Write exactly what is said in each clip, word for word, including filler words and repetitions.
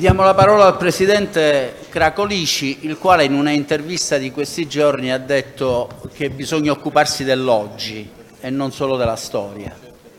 Diamo la parola al presidente Cracolici, il quale in una intervista di questi giorni ha detto che bisogna occuparsi dell'oggi e non solo della storia.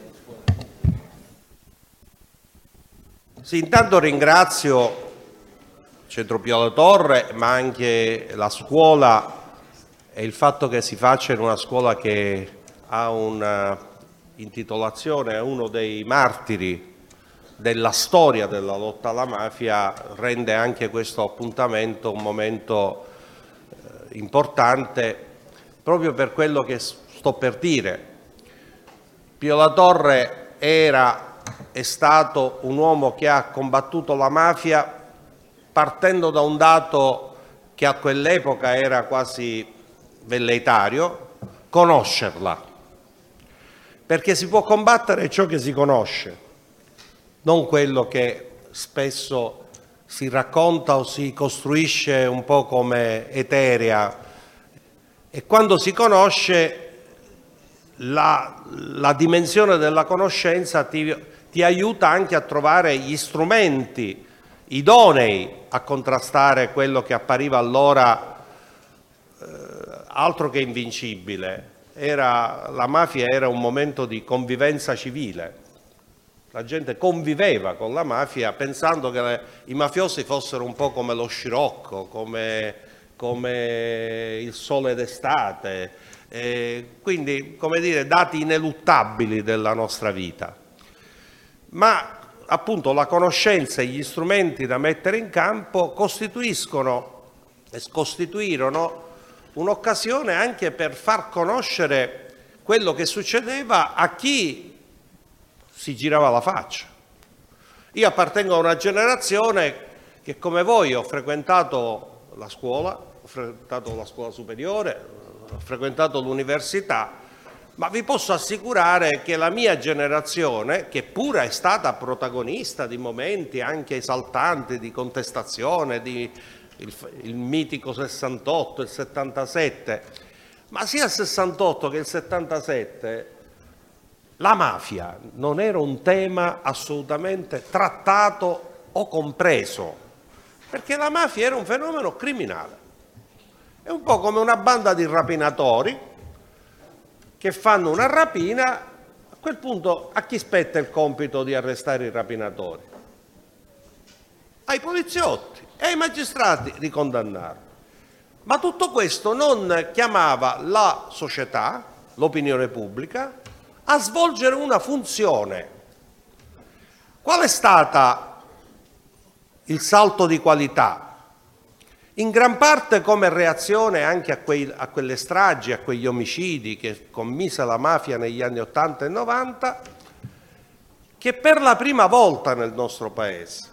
Sì, intanto ringrazio Centro Pio La Torre, ma anche la scuola e il fatto che si faccia in una scuola che ha un'intitolazione a uno dei martiri della storia della lotta alla mafia rende anche questo appuntamento un momento eh, importante proprio per quello che sto per dire. Pio La Torre era, è stato un uomo che ha combattuto la mafia partendo da un dato che a quell'epoca era quasi velleitario: conoscerla, perché si può combattere ciò che si conosce, non quello che spesso si racconta o si costruisce un po' come eterea. E quando si conosce, la, la dimensione della conoscenza ti, ti aiuta anche a trovare gli strumenti idonei a contrastare quello che appariva allora eh, altro che invincibile. Era, la mafia era un momento di convivenza civile. La gente conviveva con la mafia pensando che le, i mafiosi fossero un po' come lo scirocco, come, come il sole d'estate, eh, quindi, come dire, dati ineluttabili della nostra vita. Ma appunto la conoscenza e gli strumenti da mettere in campo costituiscono e costituirono un'occasione anche per far conoscere quello che succedeva a chi si girava la faccia. Io appartengo a una generazione che, come voi, ho frequentato la scuola, ho frequentato la scuola superiore, ho frequentato l'università, ma vi posso assicurare che la mia generazione, che pure è stata protagonista di momenti anche esaltanti di contestazione, di il, il mitico sessantotto, il settantasette, ma sia il sessantotto che il settantasette la mafia non era un tema assolutamente trattato o compreso, perché la mafia era un fenomeno criminale. È un po' come una banda di rapinatori che fanno una rapina. A quel punto a chi spetta il compito di arrestare i rapinatori? Ai poliziotti e ai magistrati di condannarli. Ma tutto questo non chiamava la società, l'opinione pubblica, a svolgere una funzione. Qual è stato il salto di qualità? In gran parte come reazione anche a, quei, a quelle stragi, a quegli omicidi che commise la mafia negli anni ottanta e novanta, che per la prima volta nel nostro Paese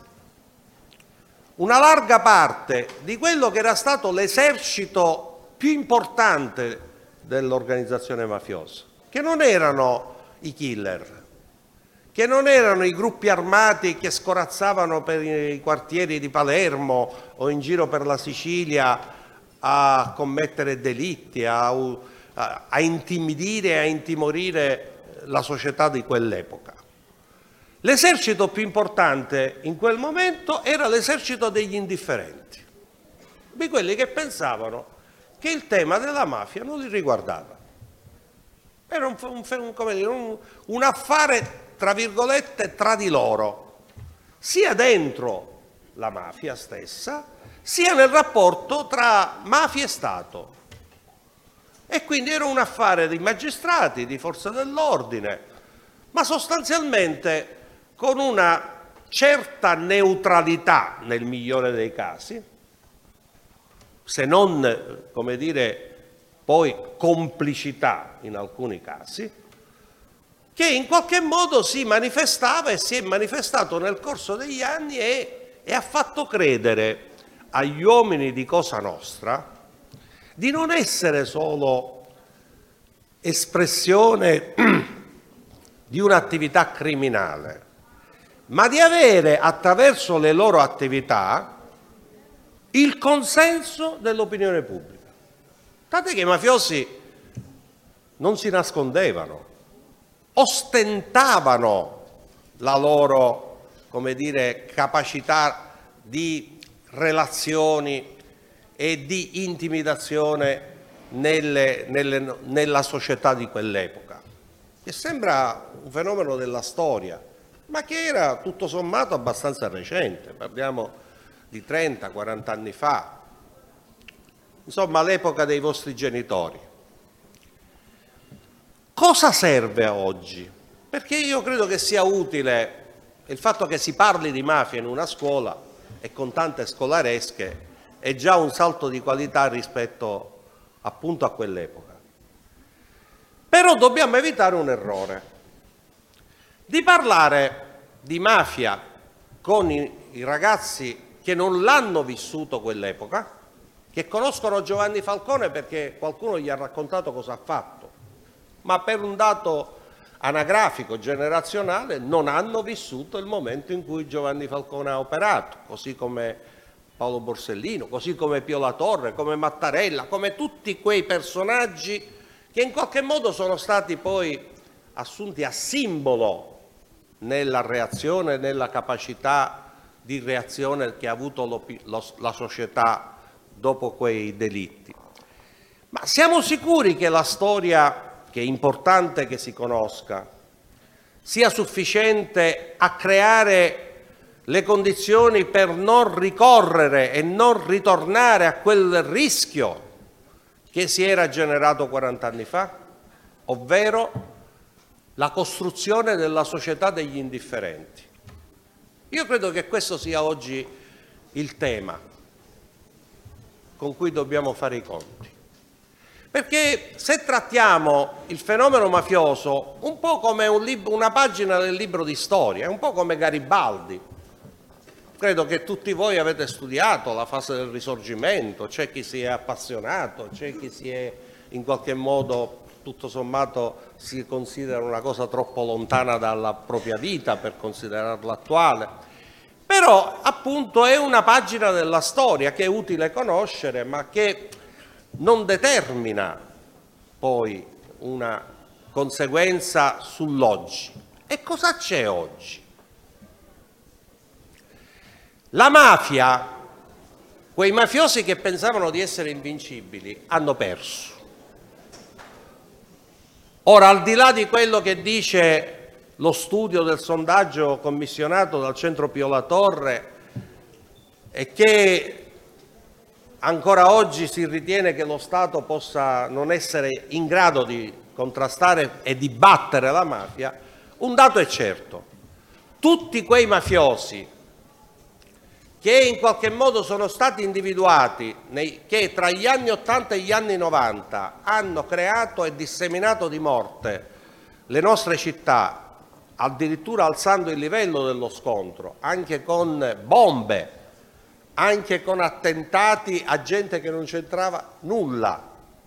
una larga parte di quello che era stato l'esercito più importante dell'organizzazione mafiosa, che non erano i killer, che non erano i gruppi armati che scorazzavano per i quartieri di Palermo o in giro per la Sicilia a commettere delitti, a, a, a intimidire e a intimorire la società di quell'epoca. L'esercito più importante in quel momento era l'esercito degli indifferenti, di quelli che pensavano che il tema della mafia non li riguardava. Era un, un, come dire, un, un affare, tra virgolette, tra di loro, sia dentro la mafia stessa, sia nel rapporto tra mafia e Stato. E quindi era un affare di magistrati, di forze dell'ordine, ma sostanzialmente con una certa neutralità nel migliore dei casi, se non, come dire, poi complicità in alcuni casi, che in qualche modo si manifestava e si è manifestato nel corso degli anni e, e ha fatto credere agli uomini di Cosa Nostra di non essere solo espressione di un'attività criminale, ma di avere attraverso le loro attività il consenso dell'opinione pubblica. Tant'è che i mafiosi non si nascondevano, ostentavano la loro, come dire, capacità di relazioni e di intimidazione nelle, nelle, nella società di quell'epoca, che sembra un fenomeno della storia, ma che era tutto sommato abbastanza recente, parliamo di trenta quaranta anni fa, insomma l'epoca dei vostri genitori. Cosa serve a oggi? Perché io credo che sia utile il fatto che si parli di mafia in una scuola e con tante scolaresche è già un salto di qualità rispetto appunto a quell'epoca. Però dobbiamo evitare un errore, di parlare di mafia con i, i ragazzi che non l'hanno vissuto quell'epoca, che conoscono Giovanni Falcone perché qualcuno gli ha raccontato cosa ha fatto, ma per un dato anagrafico, generazionale, non hanno vissuto il momento in cui Giovanni Falcone ha operato, così come Paolo Borsellino, così come Pio La Torre, come Mattarella, come tutti quei personaggi che in qualche modo sono stati poi assunti a simbolo nella reazione, nella capacità di reazione che ha avuto lo, lo, la società dopo quei delitti. Ma siamo sicuri che la storia, che è importante che si conosca, sia sufficiente a creare le condizioni per non ricorrere e non ritornare a quel rischio che si era generato quaranta anni fa, ovvero la costruzione della società degli indifferenti? Io credo che questo sia oggi il tema con cui dobbiamo fare i conti. Perché se trattiamo il fenomeno mafioso un po' come un libro, una pagina del libro di storia, un po' come Garibaldi, credo che tutti voi avete studiato la fase del Risorgimento, c'è chi si è appassionato, c'è chi si è in qualche modo, tutto sommato, si considera una cosa troppo lontana dalla propria vita per considerarla attuale. Però appunto è una pagina della storia che è utile conoscere, ma che non determina poi una conseguenza sull'oggi. E cosa c'è oggi? La mafia, quei mafiosi che pensavano di essere invincibili, hanno perso. Ora, al di là di quello che dice lo studio del sondaggio commissionato dal Centro Pio La Torre e che ancora oggi si ritiene che lo Stato possa non essere in grado di contrastare e di battere la mafia, un dato è certo: tutti quei mafiosi che in qualche modo sono stati individuati, nei, che tra gli anni ottanta e gli anni novanta hanno creato e disseminato di morte le nostre città, addirittura alzando il livello dello scontro, anche con bombe, anche con attentati a gente che non c'entrava nulla,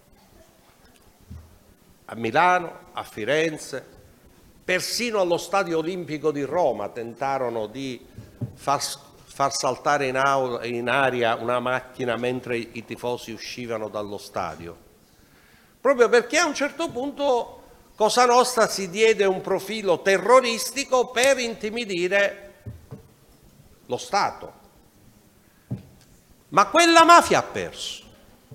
a Milano, a Firenze, persino allo Stadio Olimpico di Roma tentarono di far far saltare in, aula, in aria una macchina mentre i tifosi uscivano dallo stadio, proprio perché a un certo punto Cosa Nostra si diede un profilo terroristico per intimidire lo Stato. Ma quella mafia ha perso.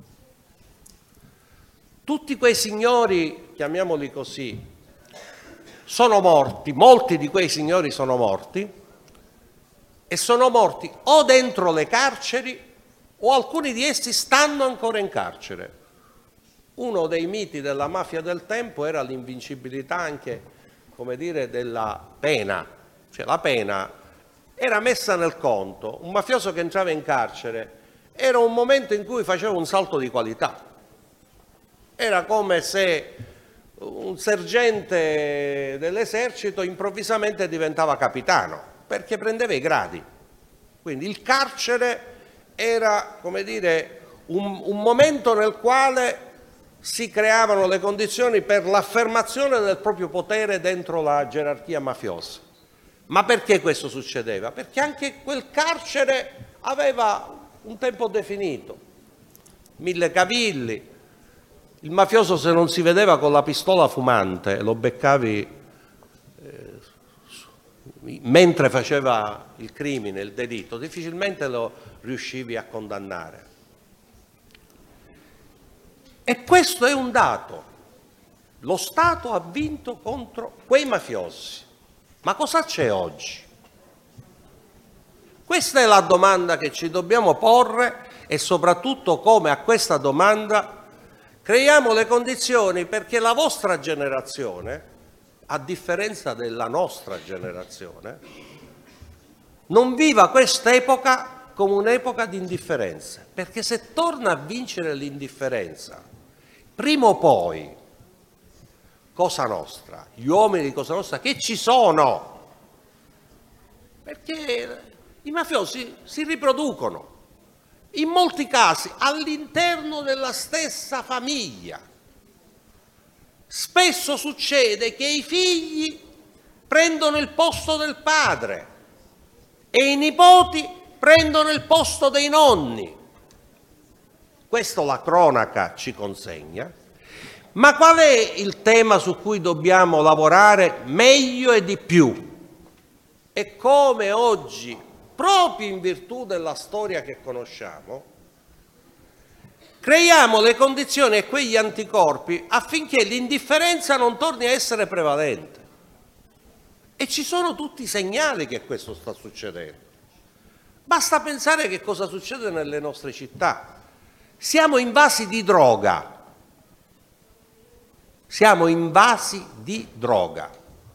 Tutti quei signori, chiamiamoli così, sono morti, molti di quei signori sono morti, e sono morti o dentro le carceri o alcuni di essi stanno ancora in carcere. Uno dei miti della mafia del tempo era l'invincibilità anche, come dire, della pena. Cioè la pena era messa nel conto. Un mafioso che entrava in carcere era un momento in cui faceva un salto di qualità. Era come se un sergente dell'esercito improvvisamente diventava capitano, perché prendeva i gradi. Quindi il carcere era, come dire, un, un momento nel quale si creavano le condizioni per l'affermazione del proprio potere dentro la gerarchia mafiosa. Ma perché questo succedeva? Perché anche quel carcere aveva un tempo definito, mille cavilli. Il mafioso, se non si vedeva con la pistola fumante, lo beccavi mentre faceva il crimine, il delitto, difficilmente lo riuscivi a condannare. E questo è un dato. Lo Stato ha vinto contro quei mafiosi. Ma cosa c'è oggi? Questa è la domanda che ci dobbiamo porre e soprattutto come a questa domanda creiamo le condizioni perché la vostra generazione, a differenza della nostra generazione, non viva quest'epoca come un'epoca di indifferenza. Perché se torna a vincere l'indifferenza, prima o poi, Cosa Nostra, gli uomini di Cosa Nostra che ci sono, perché i mafiosi si riproducono, in molti casi all'interno della stessa famiglia. Spesso succede che i figli prendono il posto del padre e i nipoti prendono il posto dei nonni. Questo la cronaca ci consegna. Ma qual è il tema su cui dobbiamo lavorare meglio e di più? E come oggi, proprio in virtù della storia che conosciamo, creiamo le condizioni e quegli anticorpi affinché l'indifferenza non torni a essere prevalente. E ci sono tutti i segnali che questo sta succedendo. Basta pensare che cosa succede nelle nostre città. Siamo invasi di droga. Siamo invasi di droga.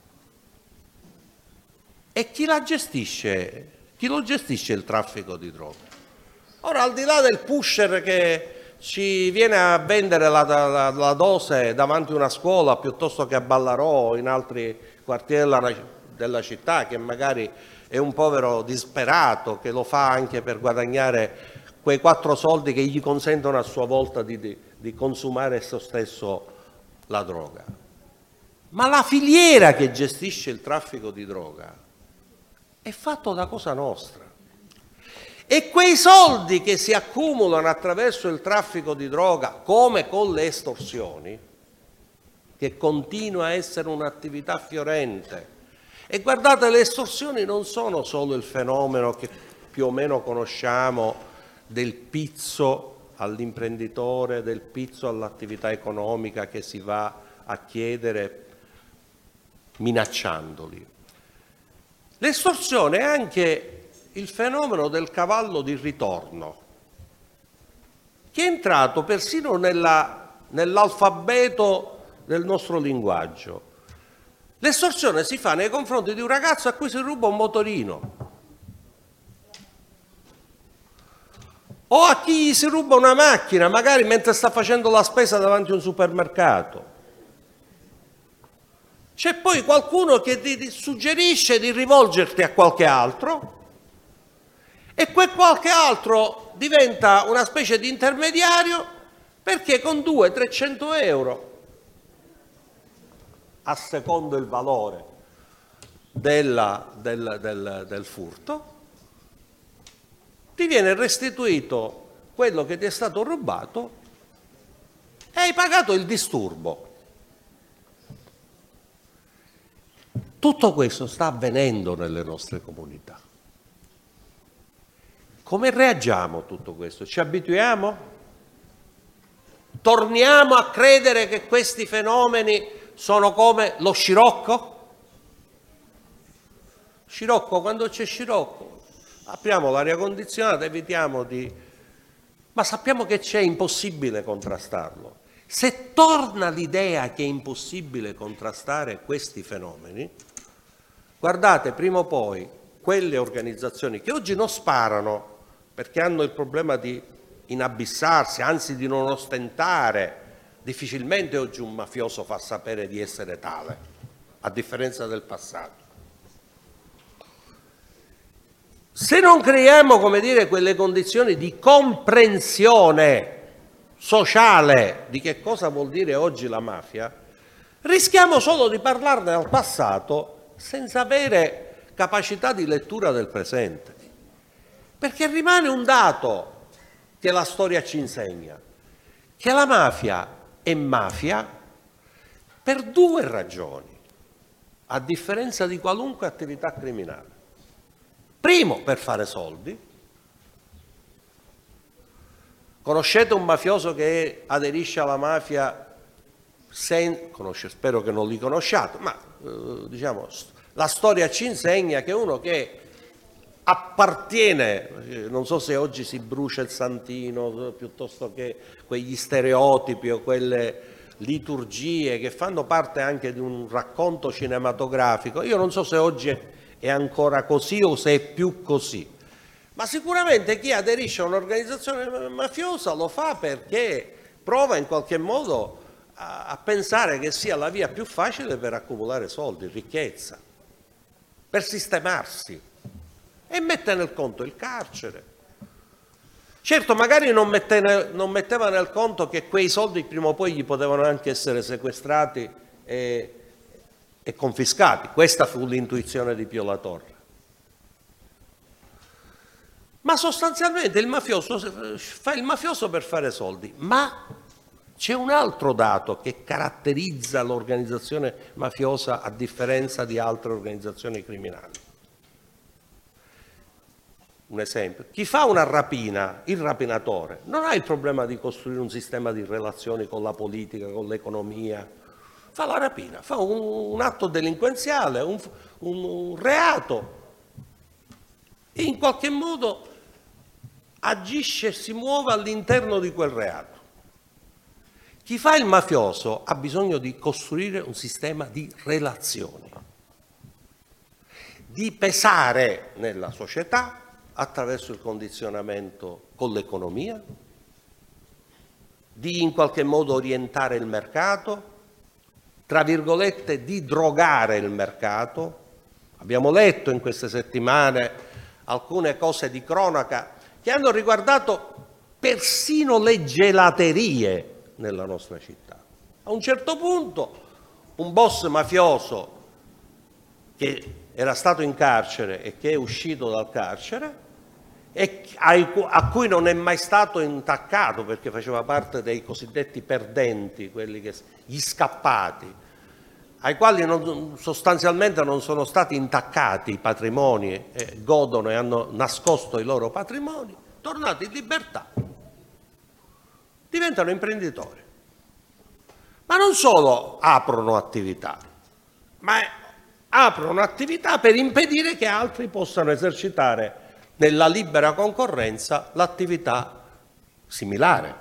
E chi la gestisce? Chi lo gestisce il traffico di droga? Ora, al di là del pusher che ci viene a vendere la, la, la dose davanti a una scuola piuttosto che a Ballarò o in altri quartieri della, della città, che magari è un povero disperato che lo fa anche per guadagnare quei quattro soldi che gli consentono a sua volta di, di, di consumare esso stesso la droga. Ma la filiera che gestisce il traffico di droga è fatto da Cosa Nostra. E quei soldi che si accumulano attraverso il traffico di droga, come con le estorsioni, che continua a essere un'attività fiorente. E guardate, le estorsioni non sono solo il fenomeno che più o meno conosciamo del pizzo all'imprenditore, del pizzo all'attività economica che si va a chiedere minacciandoli. L'estorsione è anche il fenomeno del cavallo di ritorno, che è entrato persino nella, nell'alfabeto del nostro linguaggio. L'estorsione si fa nei confronti di un ragazzo a cui si ruba un motorino, o a chi gli si ruba una macchina, magari mentre sta facendo la spesa davanti a un supermercato. C'è poi qualcuno che ti suggerisce di rivolgerti a qualche altro e quel qualche altro diventa una specie di intermediario perché con duecento trecento euro, a secondo il valore della, del, del, del furto, ti viene restituito quello che ti è stato rubato e hai pagato il disturbo. Tutto questo sta avvenendo nelle nostre comunità. Come reagiamo a tutto questo? Ci abituiamo? Torniamo a credere che questi fenomeni sono come lo scirocco? Scirocco, quando c'è scirocco, apriamo l'aria condizionata, evitiamo di... ma sappiamo che c'è, impossibile contrastarlo. Se torna l'idea che è impossibile contrastare questi fenomeni, guardate, prima o poi quelle organizzazioni che oggi non sparano perché hanno il problema di inabissarsi, anzi di non ostentare, difficilmente oggi un mafioso fa sapere di essere tale, a differenza del passato. Se non creiamo, come dire, quelle condizioni di comprensione sociale di che cosa vuol dire oggi la mafia, rischiamo solo di parlarne al passato senza avere capacità di lettura del presente. Perché rimane un dato che la storia ci insegna, che la mafia è mafia per due ragioni. a differenza di qualunque attività criminale. Primo, per fare soldi. Conoscete un mafioso che aderisce alla mafia? Sen, conosce, spero che non li conosciate, ma eh, diciamo, la storia ci insegna che uno che appartiene, non so se oggi si brucia il santino piuttosto che quegli stereotipi o quelle liturgie che fanno parte anche di un racconto cinematografico, io non so se oggi è ancora così o se è più così, ma sicuramente chi aderisce a un'organizzazione mafiosa lo fa perché prova in qualche modo a, a pensare che sia la via più facile per accumulare soldi, ricchezza, per sistemarsi. E mette nel conto il carcere. Certo, magari non, mette, non metteva nel conto che quei soldi prima o poi gli potevano anche essere sequestrati e, e confiscati. Questa fu l'intuizione di Pio La Torre. Ma sostanzialmente il mafioso fa il mafioso per fare soldi. Ma c'è un altro dato che caratterizza l'organizzazione mafiosa a differenza di altre organizzazioni criminali. Un esempio, chi fa una rapina, il rapinatore, non ha il problema di costruire un sistema di relazioni con la politica, con l'economia, fa la rapina, fa un, un atto delinquenziale, un, un, un reato e in qualche modo agisce e si muove all'interno di quel reato. Chi fa il mafioso ha bisogno di costruire un sistema di relazioni, di pesare nella società attraverso il condizionamento con l'economia, di in qualche modo orientare il mercato, tra virgolette di drogare il mercato. Abbiamo letto in queste settimane alcune cose di cronaca che hanno riguardato persino le gelaterie nella nostra città. A un certo punto un boss mafioso che era stato in carcere e che è uscito dal carcere e a cui non è mai stato intaccato perché faceva parte dei cosiddetti perdenti, quelli che, gli scappati, ai quali non, sostanzialmente non sono stati intaccati i patrimoni, e godono e hanno nascosto i loro patrimoni, tornati in libertà, diventano imprenditori. Ma non solo aprono attività, ma aprono attività per impedire che altri possano esercitare nella libera concorrenza l'attività similare.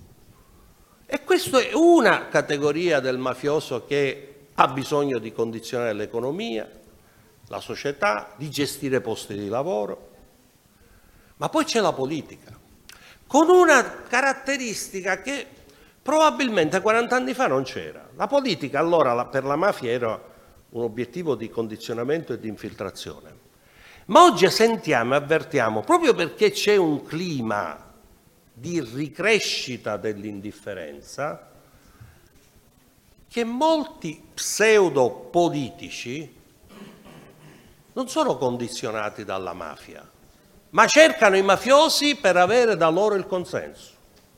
E questa è una categoria del mafioso che ha bisogno di condizionare l'economia, la società, di gestire posti di lavoro. Ma poi c'è la politica, con una caratteristica che probabilmente quaranta anni fa non c'era. La politica allora per la mafia era un obiettivo di condizionamento e di infiltrazione. Ma oggi sentiamo e avvertiamo, proprio perché c'è un clima di ricrescita dell'indifferenza, che molti pseudopolitici non sono condizionati dalla mafia, ma cercano i mafiosi per avere da loro il consenso.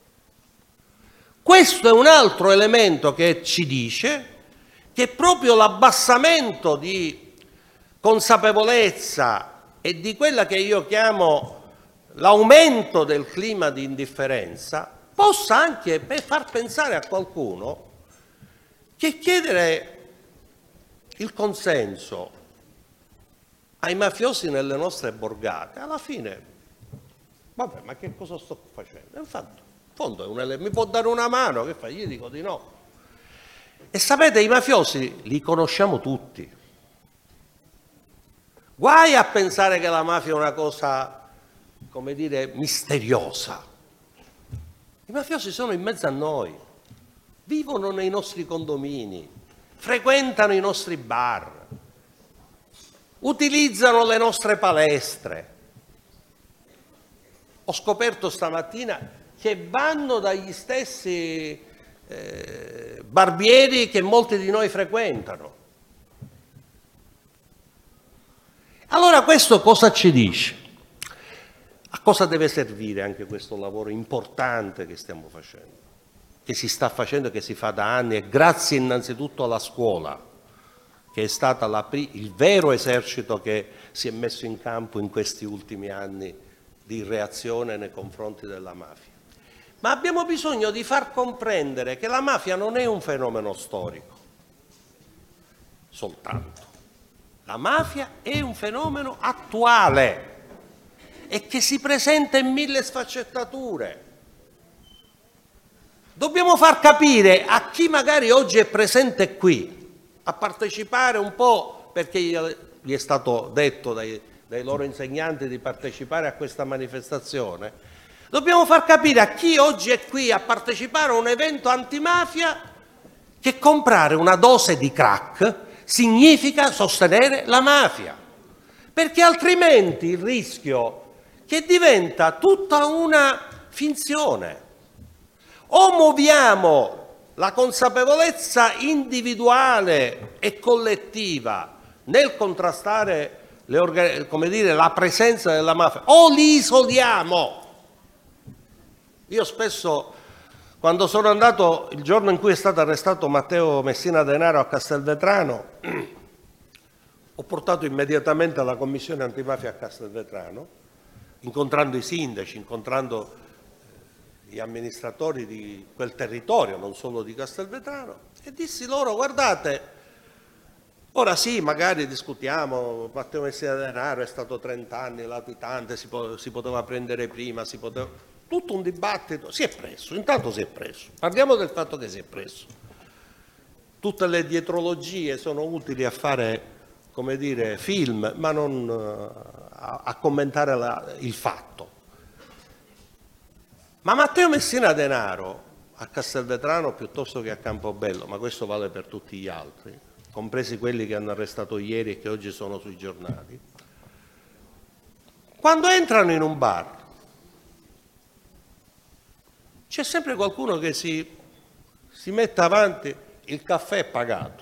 Questo è un altro elemento che ci dice che proprio l'abbassamento di consapevolezza e di quella che io chiamo l'aumento del clima di indifferenza possa anche far pensare a qualcuno che chiedere il consenso ai mafiosi nelle nostre borgate, alla fine, vabbè, ma che cosa sto facendo? Infatti, in fondo è un, mi può dare una mano, che fa? Io dico di no. E sapete, i mafiosi li conosciamo tutti. Guai a pensare che la mafia è una cosa, come dire, misteriosa. I mafiosi sono in mezzo a noi, vivono nei nostri condomini, frequentano i nostri bar, utilizzano le nostre palestre. Ho scoperto stamattina che vanno dagli stessi eh, barbieri che molti di noi frequentano. Allora questo cosa ci dice? A cosa deve servire anche questo lavoro importante che stiamo facendo, che si sta facendo e che si fa da anni, e grazie innanzitutto alla scuola, che è stato il vero esercito che si è messo in campo in questi ultimi anni di reazione nei confronti della mafia. Ma abbiamo bisogno di far comprendere che la mafia non è un fenomeno storico soltanto. La mafia è un fenomeno attuale e che si presenta in mille sfaccettature. Dobbiamo far capire a chi magari oggi è presente qui a partecipare un po', perché gli è stato detto dai, dai loro insegnanti di partecipare a questa manifestazione, dobbiamo far capire a chi oggi è qui a partecipare a un evento antimafia che comprare una dose di crack significa sostenere la mafia, perché altrimenti il rischio che diventa tutta una finzione. O muoviamo la consapevolezza individuale e collettiva nel contrastare le, come dire, la presenza della mafia, o li isoliamo. Io spesso, quando sono andato il giorno in cui è stato arrestato Matteo Messina Denaro a Castelvetrano, ho portato immediatamente alla commissione antimafia a Castelvetrano, incontrando i sindaci, incontrando gli amministratori di quel territorio, non solo di Castelvetrano, e dissi loro: guardate, ora sì, magari discutiamo, Matteo Messina Denaro è stato trenta anni latitante, si, po- si poteva prendere prima, si poteva... tutto un dibattito, si è preso, intanto si è preso, parliamo del fatto che si è preso. Tutte le dietrologie sono utili a fare, come dire, film, ma non a, a commentare la, il fatto. Ma Matteo Messina Denaro a Castelvetrano piuttosto che a Campobello, ma questo vale per tutti gli altri, compresi quelli che hanno arrestato ieri e che oggi sono sui giornali, quando entrano in un bar c'è sempre qualcuno che si, si mette avanti, il caffè è pagato.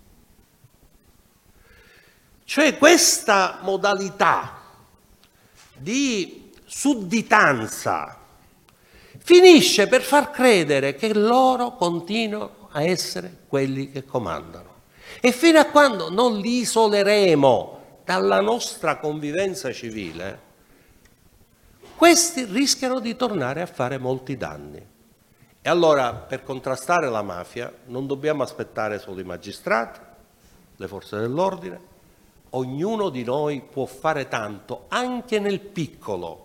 Cioè questa modalità di sudditanza finisce per far credere che loro continuano a essere quelli che comandano. E fino a quando non li isoleremo dalla nostra convivenza civile, questi rischiano di tornare a fare molti danni. E allora, per contrastare la mafia, non dobbiamo aspettare solo i magistrati, le forze dell'ordine, ognuno di noi può fare tanto, anche nel piccolo,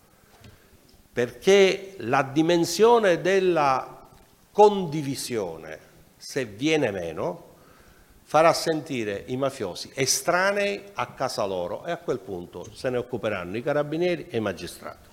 perché la dimensione della condivisione, se viene meno, farà sentire i mafiosi estranei a casa loro e a quel punto se ne occuperanno i carabinieri e i magistrati.